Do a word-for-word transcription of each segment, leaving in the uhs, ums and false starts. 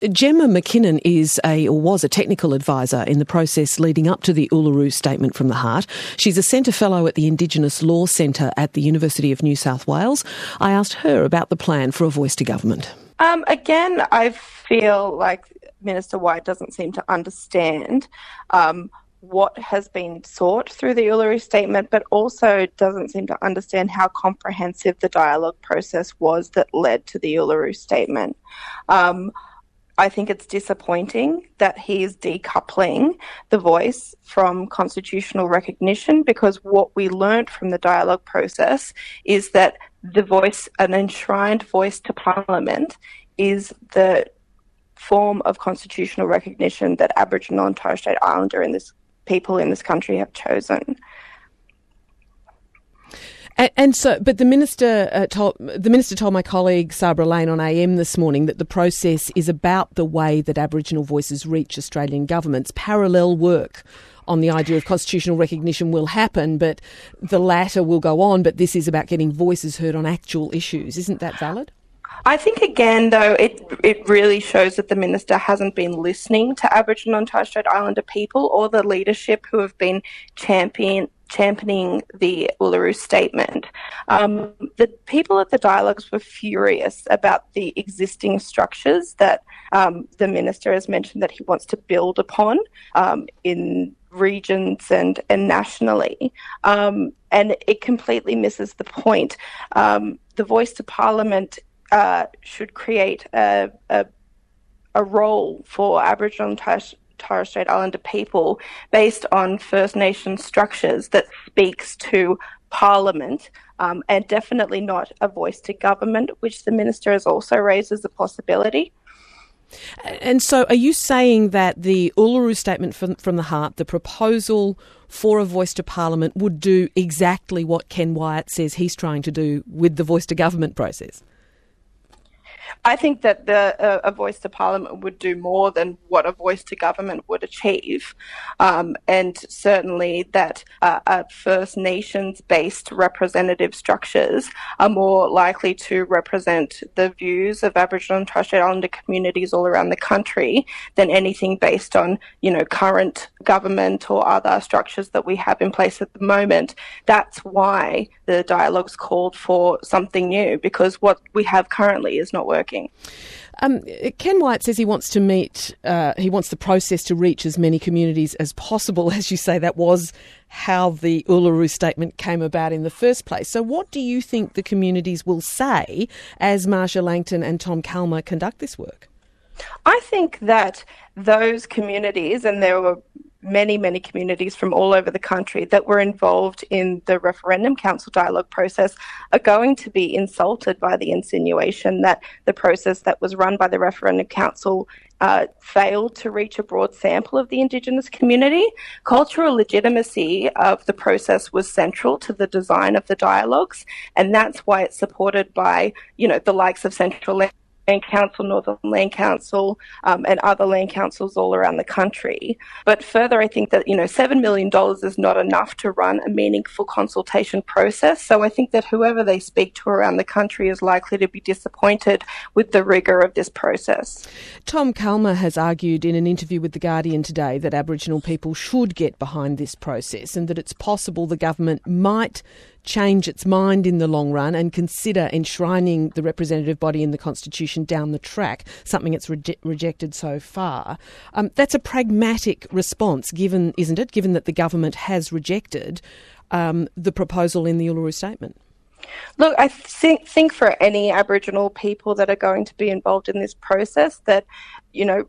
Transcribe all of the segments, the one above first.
Gemma McKinnon is a, or was a technical advisor in the process leading up to the Uluru Statement from the Heart. She's a Centre Fellow at the Indigenous Law Centre at the University of New South Wales. I asked her about the plan for a voice to government. Um, again, I feel like Minister White doesn't seem to understand um, what has been sought through the Uluru Statement, but also doesn't seem to understand how comprehensive the dialogue process was that led to the Uluru Statement. Um, I think it's disappointing that he is decoupling the voice from constitutional recognition, because what we learnt from the dialogue process is that the voice, an enshrined voice to Parliament, is the form of constitutional recognition that Aboriginal and Torres Strait Islander in this people in this country have chosen. And, and so, but the minister uh, told the minister told my colleague Sabra Lane on A M this morning that the process is about the way that Aboriginal voices reach Australian governments. Parallel work on the idea of constitutional recognition will happen, but the latter will go on. But this is about getting voices heard on actual issues. Isn't that valid? I think, again, though, it it really shows that the minister hasn't been listening to Aboriginal and Torres Strait Islander people or the leadership who have been champion, championing the Uluru Statement. Um, the people at the dialogues were furious about the existing structures that um, the minister has mentioned that he wants to build upon um, in regions and, and nationally. Um, and it completely misses the point. Um, the Voice to Parliament Uh, should create a, a, a role for Aboriginal and Torres, Torres Strait Islander people based on First Nation structures that speaks to Parliament, um, and definitely not a voice to government, which the minister has also raised as a possibility. And so are you saying that the Uluru Statement from, from the Heart, the proposal for a voice to Parliament, would do exactly what Ken Wyatt says he's trying to do with the voice to government process? I think that the, uh, a voice to Parliament would do more than what a voice to government would achieve. Um, and certainly that uh, uh, First Nations-based representative structures are more likely to represent the views of Aboriginal and Torres Strait Islander communities all around the country than anything based on, you know, current government or other structures that we have in place at the moment. That's why the dialogue's called for something new, because what we have currently is not working. Um, Ken Wyatt says he wants to meet, uh, he wants the process to reach as many communities as possible. As you say, that was how the Uluru Statement came about in the first place. So what do you think the communities will say as Marsha Langton and Tom Calma conduct this work? I think that those communities, and there were many, many communities from all over the country that were involved in the Referendum Council dialogue process, are going to be insulted by the insinuation that the process that was run by the Referendum Council uh, failed to reach a broad sample of the Indigenous community. Cultural legitimacy of the process was central to the design of the dialogues, and that's why it's supported by, you know, the likes of Central Land Council, Northern Land Council, um, and other land councils all around the country. But further, I think that, you know, seven million dollars is not enough to run a meaningful consultation process. So I think that whoever they speak to around the country is likely to be disappointed with the rigour of this process. Tom Calma has argued in an interview with The Guardian today that Aboriginal people should get behind this process and that it's possible the government might change its mind in the long run and consider enshrining the representative body in the Constitution down the track, something it's reje- rejected so far. Um, that's a pragmatic response, given, isn't it, given that the government has rejected um, the proposal in the Uluru Statement? Look, I think, think for any Aboriginal people that are going to be involved in this process that, you know,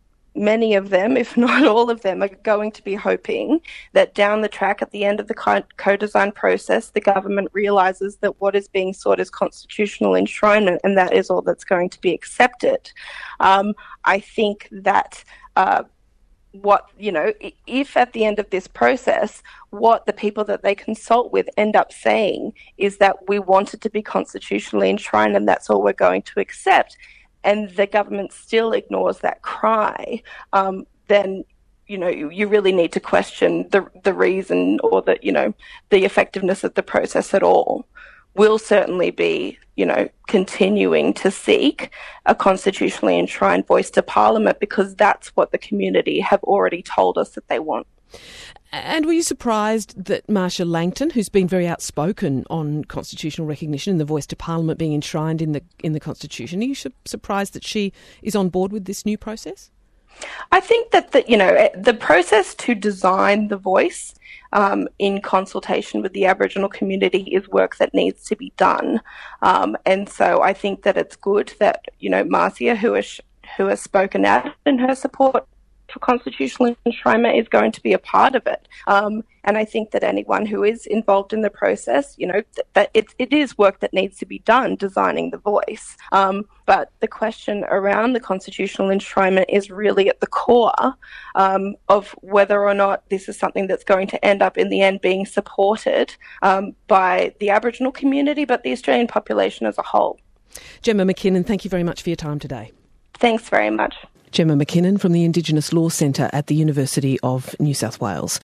many of them, if not all of them, are going to be hoping that down the track at the end of the co-design process, the government realises that what is being sought is constitutional enshrinement, and that is all that's going to be accepted. Um, I think that uh, what, you know, if at the end of this process, what the people that they consult with end up saying is that we want it to be constitutionally enshrined and that's all we're going to accept, and the government still ignores that cry, um, then, you know, you, you really need to question the the reason or the, you know, the effectiveness of the process at all. will certainly be, you know, continuing to seek a constitutionally enshrined voice to Parliament, because that's what the community have already told us that they want. And were you surprised that Marcia Langton, who's been very outspoken on constitutional recognition and the voice to Parliament being enshrined in the in the Constitution, are you su- surprised that she is on board with this new process? I think that the, you know, the process to design the voice um, in consultation with the Aboriginal community is work that needs to be done, um, and so I think that it's good that, you know, Marcia, who has who has spoken out in her support for constitutional enshrinement, is going to be a part of it. Um, and I think that anyone who is involved in the process, you know, th- that it, it is work that needs to be done, designing the voice. Um, but the question around the constitutional enshrinement is really at the core um, of whether or not this is something that's going to end up in the end being supported um, by the Aboriginal community, but the Australian population as a whole. Gemma McKinnon, thank you very much for your time today. Thanks very much. Gemma McKinnon from the Indigenous Law Centre at the University of New South Wales.